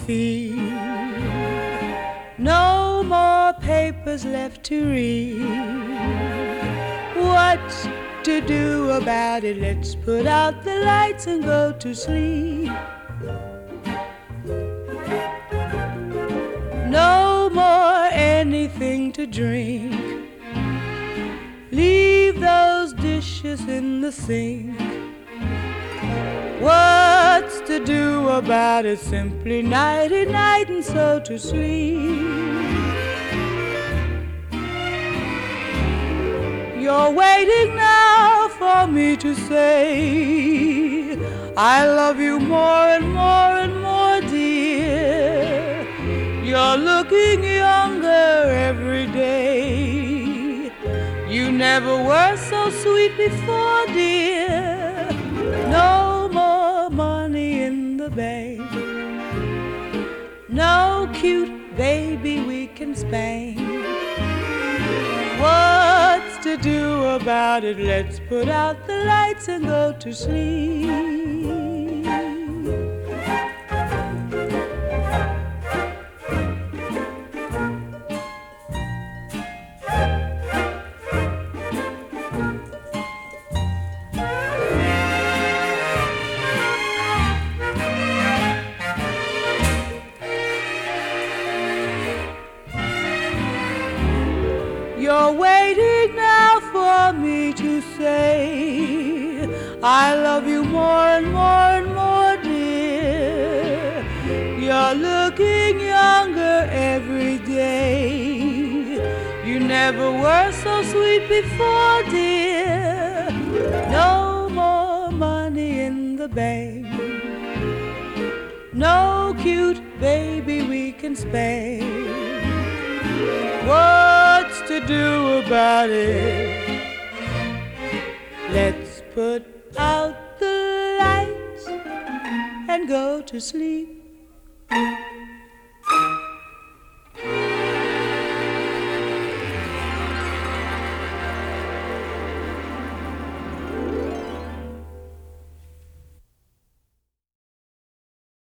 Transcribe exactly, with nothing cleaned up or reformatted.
feel. No more papers left to read. What's to do about it? Let's put out the lights and go to sleep. No more anything to drink. Leave those dishes in the sink. What's to do about it? Simply nighty night and so to sleep. You're waiting now for me to say I love you more and more and more, dear. You're looking younger every day. You never were so sweet before, dear. No more money in the bank. No cute baby we can spank. What's to do about it? Let's put out the lights and go to sleep. You're waiting now for me to say I love you more and more and more, dear. You're looking younger every day. You never were so sweet before, dear. No more money in the bank. No cute baby we can spank. What's to do about it? Let's put out the lights and go to sleep.